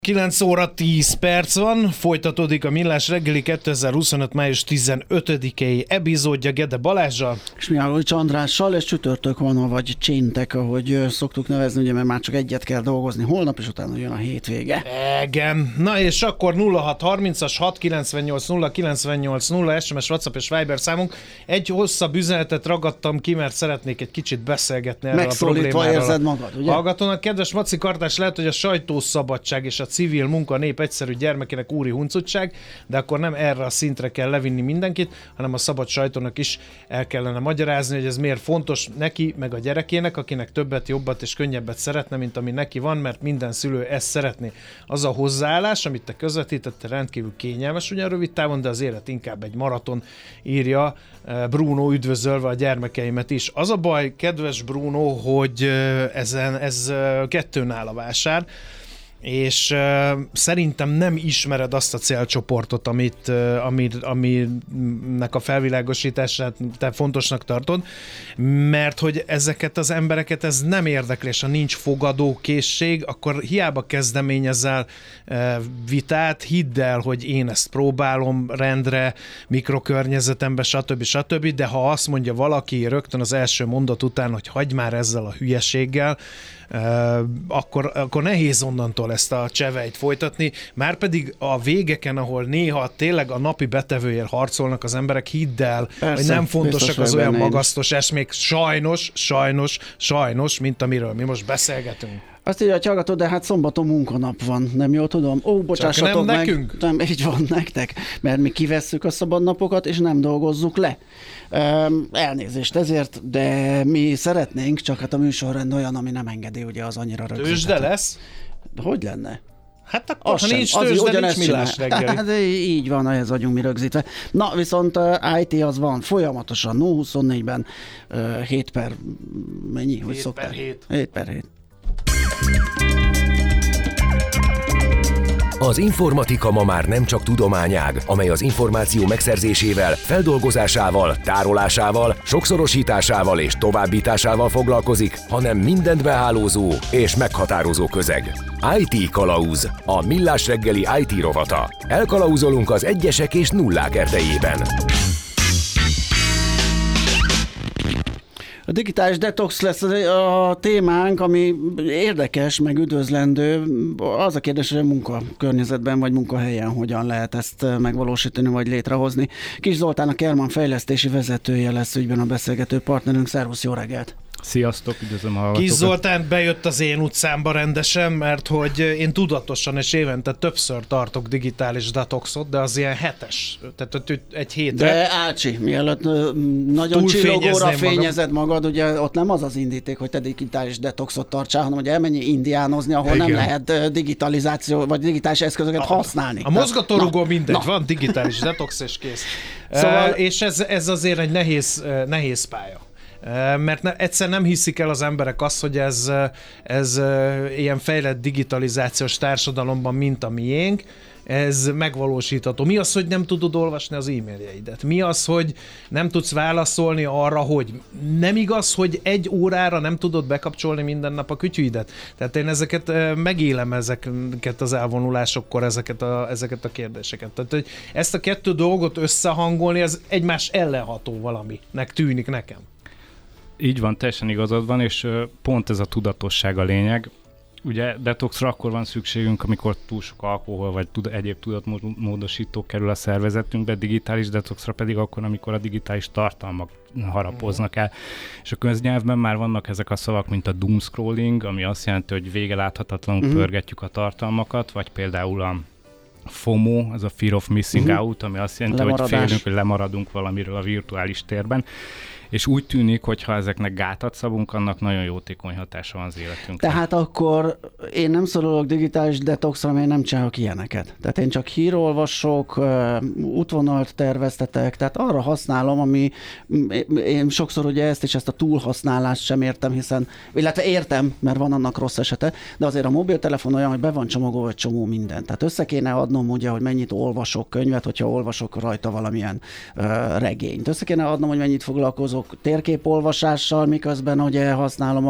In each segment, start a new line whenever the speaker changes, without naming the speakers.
9 óra 10 perc van, folytatódik a Millás reggeli 2025. május 15-i epizódja Gede Balázsral.
És Mihálovics Andrással, és csütörtök van, vagy cséntek, ahogy szoktuk nevezni, ugye, mert már csak egyet kell dolgozni holnap, és utána jön a hétvége.
Igen. Na és akkor 0630-as 698 098 0 SMS, WhatsApp és Viber számunk. Egy hosszabb üzenetet ragadtam ki, mert szeretnék egy kicsit beszélgetni erről a problémáról.
Érzed magad, ugye?
Hallgatónak, kedves Maci Kartás, lehet, hogy a sajtószabadság és a civil munka nép egyszerű gyermekének úri huncutság, de akkor nem erre a szintre kell levinni mindenkit, hanem a szabad sajtónak is el kellene magyarázni, hogy ez miért fontos neki, meg a gyerekének, akinek többet, jobbat és könnyebbet szeretne, mint ami neki van, mert minden szülő ezt szeretné. Az a hozzáállás, amit te közvetítettél, rendkívül kényelmes ugyan rövid távon, de az élet inkább egy maraton, írja Bruno, üdvözölve a gyermekeimet is. Az a baj, kedves Bruno, hogy ez kettőn áll a vásár, és szerintem nem ismered azt a célcsoportot, aminek a felvilágosítását te fontosnak tartod, mert hogy ezeket az embereket ez nem érdekli, és ha nincs fogadókészség, akkor hiába kezdeményezel vitát, hidd el, hogy én ezt próbálom rendre, mikrokörnyezetembe, stb., de ha azt mondja valaki rögtön az első mondat után, hogy hagyd már ezzel a hülyeséggel, akkor nehéz onnantól ezt a cseveit folytatni, márpedig a végeken, ahol néha tényleg a napi betevőért harcolnak az emberek, hidd el, persze, hogy nem fontosak az olyan magasztos esmék, sajnos, mint amiről mi most beszélgetünk.
Azt írja, hogy hallgatod, de hát szombaton munkanap van, nem jól tudom? Bocsássatok meg.
Nekünk?
Nem, így van, nektek, mert mi kivesszük a szabadnapokat, és nem dolgozzuk le. Elnézést ezért, de mi szeretnénk, csak hát a műsorrend olyan, ami nem engedi, ugye az annyira rögzített.
Tőzsde lesz?
Hogy lenne?
Hát akkor, ha nincs tőzsde, nincs Millás reggeli.
Hát így van, ehhez vagyunk mi rögzítve. Na, viszont IT az van folyamatosan, 0-24-ben 7 per... Mennyi?
7 per 7.
7 per 7.
Az informatika ma már nem csak tudományág, amely az információ megszerzésével, feldolgozásával, tárolásával, sokszorosításával és továbbításával foglalkozik, hanem mindent behálózó és meghatározó közeg. IT Kalauz, a Millás reggeli IT rovata. Elkalauzolunk az egyesek és nullák erdejében.
A digitális detox lesz a témánk, ami érdekes, meg üdvözlendő. Az a kérdés, hogy a munkakörnyezetben vagy munkahelyen hogyan lehet ezt megvalósítani vagy létrehozni. Kis Zoltán, a Kerman fejlesztési vezetője lesz ügyben a beszélgető partnerünk. Szervusz, jó reggelt!
Sziasztok, üdvözlöm a hallgatókat.
Kis Zoltán bejött az én utcámba rendesen, mert hogy én tudatosan és évente többször tartok digitális detoxot, de az ilyen hetes, tehát egy hétre.
De Ácsi, mielőtt nagyon csillogóra fényezed magad, ugye ott nem az az indíték, hogy te digitális detoxot tartsál, hanem hogy elmenj indiánozni, ahol igen, nem lehet digitalizáció vagy digitális eszközöket használni.
A mozgatórugó mindegy, van digitális detox és kész. Szóval... és ez azért egy nehéz pálya. Mert egyszer nem hiszik el az emberek azt, hogy ez ilyen fejlett digitalizációs társadalomban, mint a miénk, ez megvalósítható. Mi az, hogy nem tudod olvasni az e-mailjeidet? Mi az, hogy nem tudsz válaszolni arra, hogy nem igaz, hogy 1 órára nem tudod bekapcsolni minden nap a kütyüidet? Tehát én megélem ezeket az elvonulásokkor, ezeket a kérdéseket. Tehát, hogy ezt a kettő dolgot összehangolni, ez egymás ellenható valaminek tűnik nekem.
Így van, teljesen igazad van, és pont ez a tudatosság a lényeg. Ugye detoxra akkor van szükségünk, amikor túl sok alkohol vagy egyéb tudatmódosító kerül a szervezetünkbe, digitális detoxra pedig akkor, amikor a digitális tartalmak harapoznak el. És a köznyelvben már vannak ezek a szavak, mint a doom scrolling, ami azt jelenti, hogy vége láthatatlanul pörgetjük a tartalmakat, vagy például a FOMO, az a Fear of Missing Out, ami azt jelenti, hogy félünk, hogy lemaradunk valamiről a virtuális térben. És úgy tűnik, hogy ha ezeknek gátat szabunk, annak nagyon jótékony hatása van az életünkre.
Tehát akkor én nem szorulok digitális detoxra, mert én nem csinálok ilyeneket. Tehát én csak hírolvasok, útvonalt terveztetek, tehát arra használom, ami én sokszor ugye ezt a túlhasználást sem értem, illetve értem, mert van annak rossz esete, de azért a mobiltelefon olyan, hogy be van csomagolva egy csomó minden. Tehát össze kéne adnom ugye, hogy mennyit olvasok könyvet, hogyha olvasok rajta valamilyen regényt. Össze kéne adnom, hogy mennyit foglalkozok olvasok térképolvasással, miközben ugye használom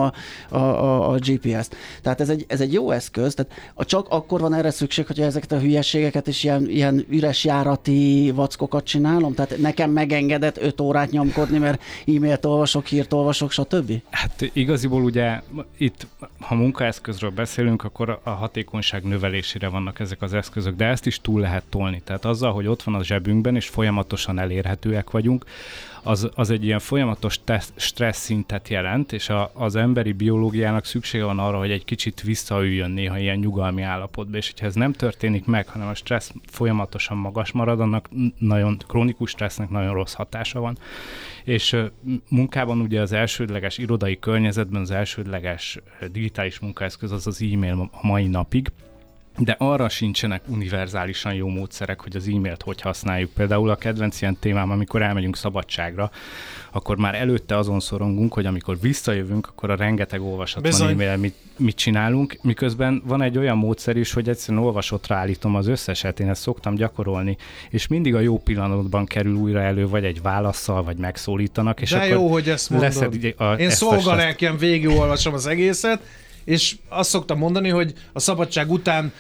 a GPS-t. Tehát ez egy jó eszköz, tehát csak akkor van erre szükség, hogyha ezeket a hülyességeket és ilyen üres járati vackokat csinálom? Tehát nekem megengedett 5 órát nyomkodni, mert e-mailt olvasok, hírt olvasok, stb.?
Hát igaziból ugye itt, ha munkaeszközről beszélünk, akkor a hatékonyság növelésére vannak ezek az eszközök, de ezt is túl lehet tolni. Tehát azzal, hogy ott van a zsebünkben, és folyamatosan elérhetőek vagyunk, az egy ilyen folyamatos stressz szintet jelent, és az emberi biológiának szüksége van arra, hogy egy kicsit visszaüljön néha ilyen nyugalmi állapotba, és hogyha ez nem történik meg, hanem a stressz folyamatosan magas marad, annak nagyon krónikus stressznek nagyon rossz hatása van. És munkában ugye az elsődleges irodai környezetben az elsődleges digitális munkaeszköz az e-mail a mai napig, de arra sincsenek univerzálisan jó módszerek, hogy az e-mailt hogy használjuk. Például a kedvenc ilyen témám, amikor elmegyünk szabadságra, akkor már előtte azon szorongunk, hogy amikor visszajövünk, akkor a rengeteg olvasatlan e-mail mit csinálunk, miközben van egy olyan módszer is, hogy egyszerűen olvasottra állítom az összeset, én ezt szoktam gyakorolni, és mindig a jó pillanatban kerül újra elő, vagy egy válasszal, vagy megszólítanak, és
de
akkor
jó, hogy ezt mondod. Én szolgalelken végigolvasom az egészet, és azt szoktam mondani, hogy a szabadság után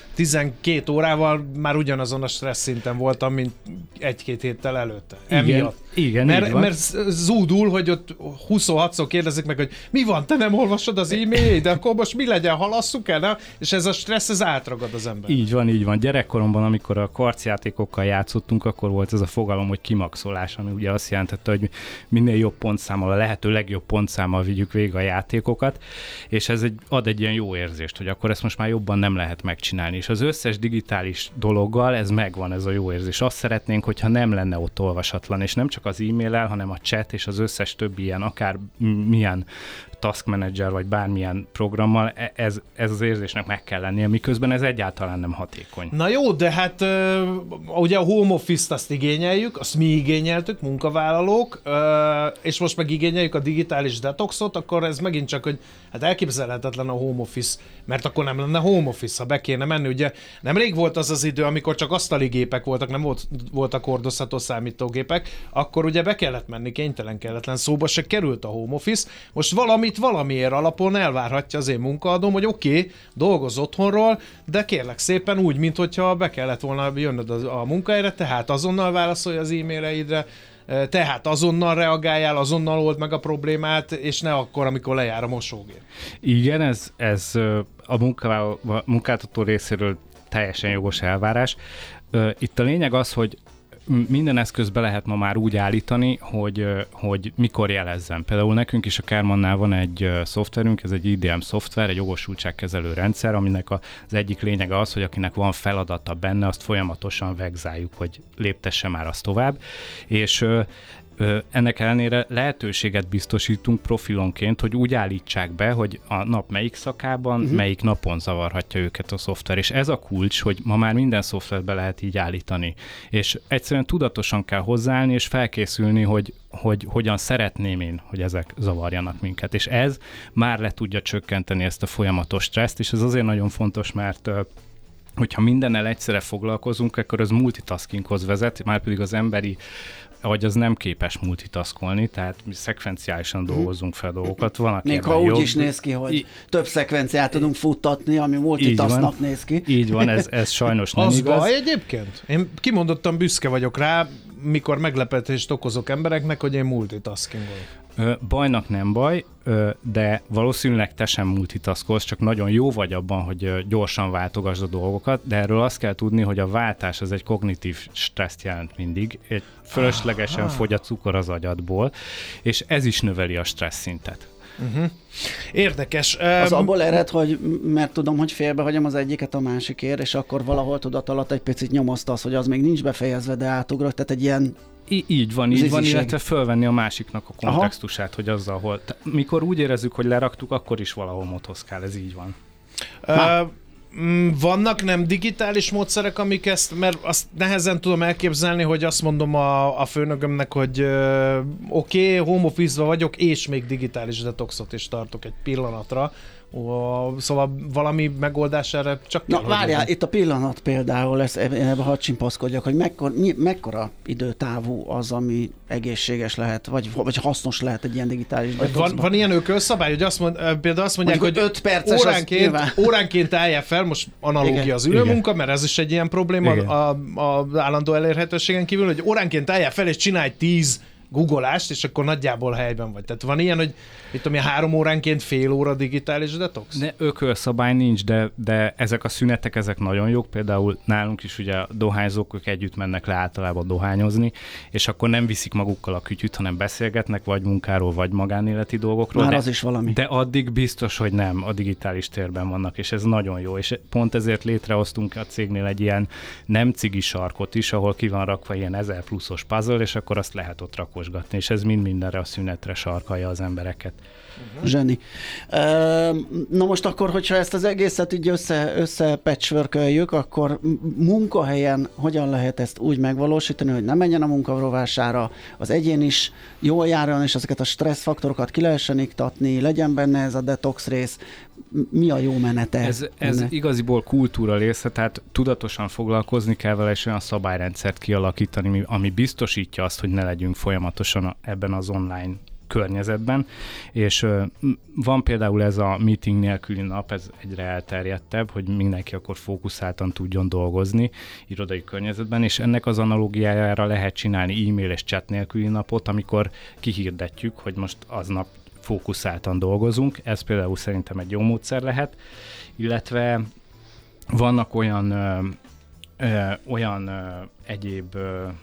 12 órával már ugyanazon a stressz szinten voltam, mint 1-2 héttel előtte. Emiatt.
Igen,
mert zúdul, hogy ott 26-szor kérdezik meg, hogy mi van, te nem olvasod az e-mailjét, de akkor most mi legyen, halasszuk el, ne? És ez a stressz, ez átragad az ember.
Így van. Gyerekkoromban, amikor a karcjátékokkal játszottunk, akkor volt ez a fogalom, hogy kimaxolás, ami ugye azt jelentette, hogy minél jobb pontszámmal, a lehető legjobb pontszámmal vigyük végig a játékokat, és ez ad egy ilyen jó érzést, hogy akkor ezt most már jobban nem lehet megcsinálni. És az összes digitális dologgal ez megvan, ez a jó érzés. Azt szeretnénk, hogyha nem lenne ott olvasatlan, és nem csak az e-mail-el, hanem a chat és az összes többi ilyen, akár milyen task manager, vagy bármilyen programmal, ez az érzésnek meg kell lennie, miközben ez egyáltalán nem hatékony.
Na jó, de hát ugye a home office-t azt igényeljük, azt mi igényeltük, munkavállalók, és most meg igényeljük a digitális detoxot, akkor ez megint csak, hogy hát elképzelhetetlen a home office, mert akkor nem lenne home office, ha be kéne menni. Ugye nemrég volt az idő, amikor csak asztali gépek voltak, nem voltak hordozható számítógépek, akkor ugye be kellett menni, kénytelen kelletlen, szóba se került a home office. Most valamiért alapon elvárhatja az én munkaadóm, hogy oké, dolgoz otthonról, de kérlek szépen úgy, minthogyha be kellett volna jönnöd a munkahelyre, tehát azonnal válaszolj az e-maileidre, tehát azonnal reagáljál, azonnal old meg a problémát, és ne akkor, amikor lejár a mosógép.
Igen, ez a munkáltató részéről teljesen jogos elvárás. Itt a lényeg az, hogy minden eszközbe lehet ma már úgy állítani, hogy mikor jelezzen. Például nekünk is a Kármannál van egy szoftverünk, ez egy IDM szoftver, egy jogosultságkezelő rendszer, aminek az egyik lényege az, hogy akinek van feladata benne, azt folyamatosan vegzáljuk, hogy léptesse már azt tovább. És ennek ellenére lehetőséget biztosítunk profilonként, hogy úgy állítsák be, hogy a nap melyik szakában, melyik napon zavarhatja őket a szoftver. És ez a kulcs, hogy ma már minden szofterbe lehet így állítani. És egyszerűen tudatosan kell hozzáállni, és felkészülni, hogy hogyan szeretném én, hogy ezek zavarjanak minket. És ez már le tudja csökkenteni ezt a folyamatos stresszt, és ez azért nagyon fontos, mert hogyha mindennel egyszerre foglalkozunk, akkor az multitaskinghoz vezet, már pedig az emberi vagy az nem képes multitaskolni, tehát mi szekvenciálisan dolgozunk fel dolgokat.
Még ha úgy is néz ki, hogy több szekvenciát tudunk futtatni, ami multitasknak néz ki.
Így van, ez sajnos nem igaz.
Az baj egyébként? Én kimondottan büszke vagyok rá, mikor meglepetést okozok embereknek, hogy én multitaskingolok.
Bajnak nem baj, de valószínűleg te sem multitaskolsz, csak nagyon jó vagy abban, hogy gyorsan váltogasd a dolgokat, de erről azt kell tudni, hogy a váltás az egy kognitív stresszt jelent mindig, egy fölöslegesen fogy a cukor az agyadból, és ez is növeli a stressz szintet.
Érdekes.
Az abból ered, hogy mert tudom, hogy félbehagyom az egyiket a másikért, és akkor valahol tudat alatt egy picit nyomoztasz, hogy az még nincs befejezve, de átugrok, tehát egy ilyen
Így van, illetve fölvenni a másiknak a kontextusát, hogy azzal hol. Mikor úgy érezzük, hogy leraktuk, akkor is valahol motoszkál, ez így van.
Vannak nem digitális módszerek, amik ezt, mert azt nehezen tudom elképzelni, hogy azt mondom a főnökömnek, hogy oké, home office-ba vagyok, és még digitális detoxot is tartok egy pillanatra, Szóval valami megoldás erre csak kell.
Na várjál, itt a pillanat például, ebben hadd csimpaszkodjak, hogy mekkora időtávú az, ami egészséges lehet, vagy hasznos lehet egy ilyen digitális detoxban.
Van ilyen ökölszabály, hogy például azt mondják, hogy
5 perces
óránként állja fel, most analógia az ülőmunka, mert ez is egy ilyen probléma az állandó elérhetőségen kívül, hogy óránként állja fel és csinálj 10 googleást, és akkor nagyjából helyben vagy. Tehát van ilyen, hogy itt ami 3 óránként fél óra digitális detox?
Ökölszabály nincs, de ezek a szünetek, ezek nagyon jók. Például nálunk is ugye a dohányzók, ők együtt mennek le általában dohányozni, és akkor nem viszik magukkal a kütyüt, hanem beszélgetnek, vagy munkáról, vagy magánéleti dolgokról.
Már az is valami.
De addig biztos, hogy nem a digitális térben vannak, és ez nagyon jó. És pont ezért létrehoztunk a cégnél egy ilyen nem cigi sarkot is, ahol ki van rakva ilyen 1000 pluszos puzzle, és akkor azt lehet ott rakosgatni, és ez mind mindenre a szünetre sarkalja az embereket.
Zseni. Na most akkor, hogyha ezt az egészet így összepatchworköljük, akkor munkahelyen hogyan lehet ezt úgy megvalósítani, hogy ne menjen a munka rovására, az egyén is jól járjon, és ezeket a stresszfaktorokat ki lehessen iktatni, legyen benne ez a detox rész. Mi a jó menete?
Ez igaziból kultúra része, tehát tudatosan foglalkozni kell vele, és olyan szabályrendszert kialakítani, ami biztosítja azt, hogy ne legyünk folyamatosan ebben az online környezetben, és van például ez a meeting nélküli nap, ez egyre elterjedtebb, hogy mindenki akkor fókuszáltan tudjon dolgozni irodai környezetben, és ennek az analógiájára lehet csinálni e-mail és chat nélküli napot, amikor kihirdetjük, hogy most aznap fókuszáltan dolgozunk, ez például szerintem egy jó módszer lehet, illetve vannak olyan egyéb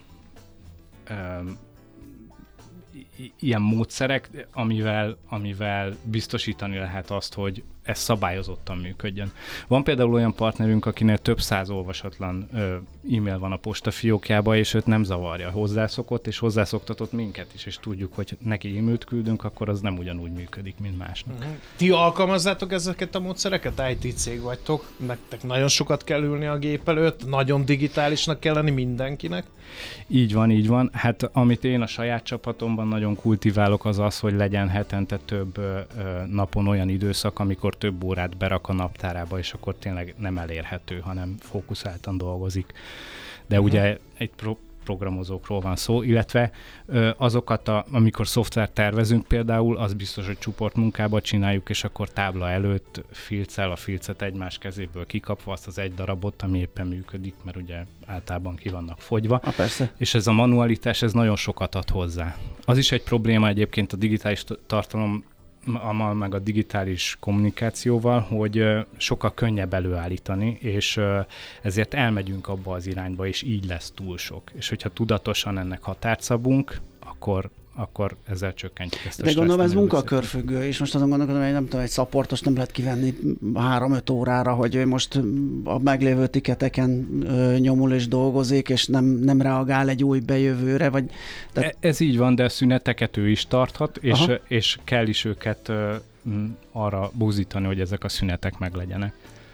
ilyen módszerek, amivel biztosítani lehet azt, hogy ez szabályozottan működjön. Van például olyan partnerünk, akinél több 100 olvasatlan e-mail van a postafiókjában, és őt nem zavarja. Hozzászokott, és hozzászoktatott minket is, és tudjuk, hogy neki e-mailt küldünk, akkor az nem ugyanúgy működik, mint másnak.
Ti alkalmazzátok ezeket a módszereket? IT cég vagytok, nektek nagyon sokat kell ülni a gép előtt, nagyon digitálisnak kell lenni mindenkinek?
Így van. Hát amit én a saját csapatomban nagyon kultiválok, az az, hogy legyen hetente több napon olyan időszak, amikor több órát berak a naptárába, és akkor tényleg nem elérhető, hanem fókuszáltan dolgozik. De ugye egy programozókról van szó, illetve azokat, amikor szoftvert tervezünk például, az biztos, hogy csoportmunkába csináljuk, és akkor tábla előtt filccel a filcet egymás kezéből kikapva azt az egy darabot, ami éppen működik, mert ugye általában ki vannak fogyva.
Persze.
És ez a manualitás, ez nagyon sokat ad hozzá. Az is egy probléma egyébként a digitális tartalom, meg a digitális kommunikációval, hogy sokkal könnyebb előállítani, és ezért elmegyünk abba az irányba, és így lesz túl sok. És hogyha tudatosan ennek határt szabunk, akkor ezzel csökkentjük ezt a
stressz. De gondolom ez munkakörfüggő, és most azon gondolkodom, hogy nem tudom, egy szaportos nem lehet kivenni 3-5 órára, hogy ő most a meglévő tiketeken nyomul és dolgozik, és nem reagál egy új bejövőre, vagy...
Tehát... Ez így van, de a szüneteket ő is tarthat, és kell is őket arra buzdítani, hogy ezek a szünetek meglegyenek.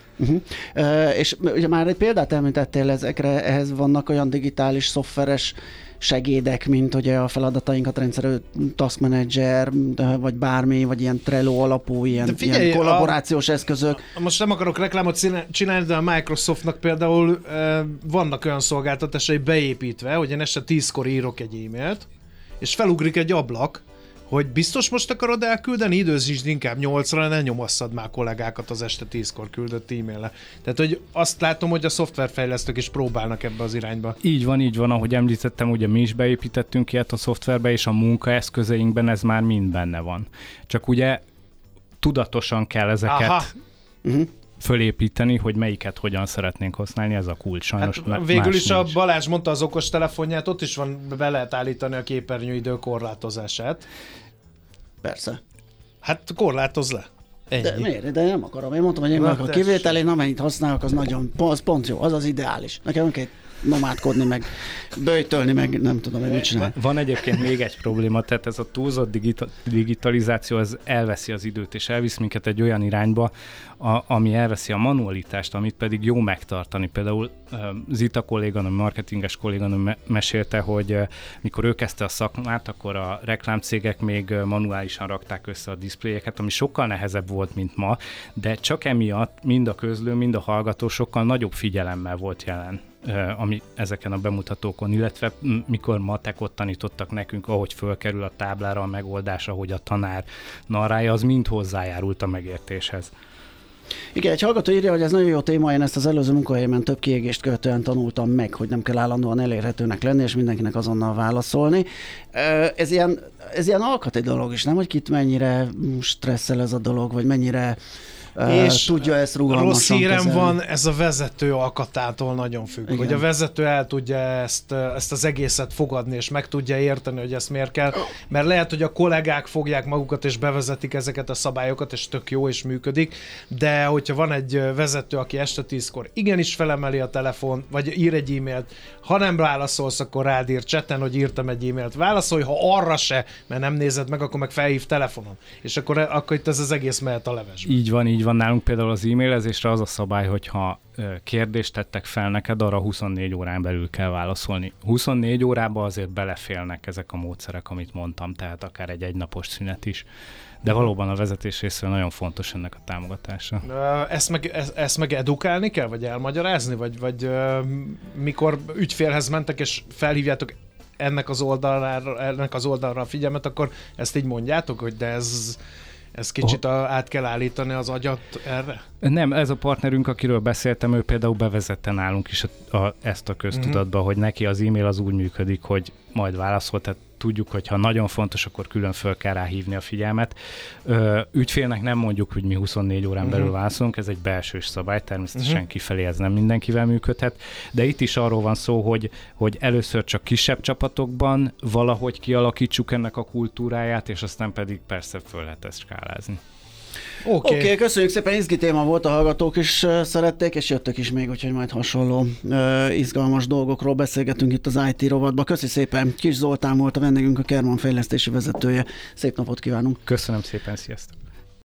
És ugye már egy példát említettél ezekre, ehhez vannak olyan digitális, szoftveres segédek, mint ugye a feladatainkat rendszerű Task Manager, vagy bármi, vagy ilyen Trello alapú, ilyen kollaborációs eszközök.
Most nem akarok reklámot csinálni, de a Microsoftnak például vannak olyan szolgáltatásai beépítve, hogy én este 10-kor írok egy e-mailt, és felugrik egy ablak, hogy biztos most akarod elküldeni, időzítsd inkább 8-ra, ne nyomasszad már kollégákat az este 10-kor küldött e-mailre. Tehát, hogy azt látom, hogy a szoftverfejlesztők is próbálnak ebbe az irányba.
Így van, ahogy említettem, ugye mi is beépítettünk ilyet a szoftverbe, és a munkaeszközeinkben ez már mind benne van. Csak ugye tudatosan kell ezeket fölépíteni, hogy melyiket hogyan szeretnénk használni, ez a kulcs. Sajnos
végül is a Balázs mondta az okos telefonját, ott is van, be lehet állítani a képernyőidő korlátozását.
Persze.
Hát korlátoz le. Ennyi.
De miért? De nem akarom. Én mondtam, hogy én a kivételén amennyit használok, az nagyon, az pont jó, az az ideális. Nekem nomádkodni, meg böjtölni, meg nem tudom, hogy mit csinálni.
Van egyébként még egy probléma, tehát ez a túlzott digitalizáció az elveszi az időt, és elvisz minket egy olyan irányba, ami elveszi a manualitást, amit pedig jó megtartani. Például Zita kolléganő, marketinges kolléganő mesélte, hogy mikor ő kezdte a szakmát, akkor a reklámcégek még manuálisan rakták össze a diszpléjeket, ami sokkal nehezebb volt, mint ma, de csak emiatt mind a közlő, mind a hallgató sokkal nagyobb figyelemmel volt jelen, ami ezeken a bemutatókon, illetve mikor matekot tanítottak nekünk, ahogy fölkerül a táblára a megoldás, ahogy a tanár narrálja, az mind hozzájárult a megértéshez.
Igen, egy hallgató írja, hogy ez nagyon jó téma, én ezt az előző munkahelyemen több kiégést követően tanultam meg, hogy nem kell állandóan elérhetőnek lenni, és mindenkinek azonnal válaszolni. Ez ilyen alkati dolog is, nem? Hogy kit mennyire stresszel ez a dolog, vagy mennyire és tudja ezt rugalmasan
rossz hírem
kezelni.
van, ez a vezető alkatától nagyon függ. Igen. Hogy a vezető el tudja ezt az egészet fogadni, és meg tudja érteni, hogy ezt miért kell. Mert lehet, hogy a kollégák fogják magukat, és bevezetik ezeket a szabályokat, és tök jó, és működik. De hogyha van egy vezető, aki este 10-kor igenis felemeli a telefon, vagy ír egy e-mailt, ha nem válaszolsz, akkor rád ír chaten, hogy írtam egy e-mailt. Válaszolj, ha arra se, mert nem nézed meg, akkor meg felhív telefonon. És akkor itt ez az egész mehet a levesbe.
Így van nálunk például az e-mailezésre az a szabály, hogyha kérdést tettek fel neked, arra 24 órán belül kell válaszolni. 24 órába azért belefélnek ezek a módszerek, amit mondtam, tehát akár egy egynapos szünet is. De valóban a vezetés részéről nagyon fontos ennek a támogatása.
Ezt meg edukálni kell, vagy elmagyarázni? Vagy mikor ügyfélhez mentek, és felhívjátok ennek az oldalra a figyelmet, akkor ezt így mondjátok, hogy de ez kicsit át kell állítani az agyat erre?
Nem, ez a partnerünk, akiről beszéltem, ő például bevezette nálunk is ezt a köztudatba, hogy neki az e-mail az úgy működik, hogy majd válaszol, tehát tudjuk, hogy ha nagyon fontos, akkor külön föl kell rá hívni a figyelmet. Ügyfélnek nem mondjuk, hogy mi 24 órán belül válaszolunk, ez egy belsős szabály, természetesen kifelé ez nem mindenkivel működhet, de itt is arról van szó, hogy először csak kisebb csapatokban valahogy kialakítsuk ennek a kultúráját, és aztán pedig persze föl lehet ezt skálázni.
Oké, köszönjük szépen, izgi téma volt, a hallgatók is szerették, és jöttek is még, úgyhogy majd hasonló izgalmas dolgokról beszélgetünk itt az IT rovatban. Köszi szépen, Kis Zoltán volt a vendégünk, a Kerman fejlesztési vezetője. Szép napot kívánunk!
Köszönöm szépen, sziasztok!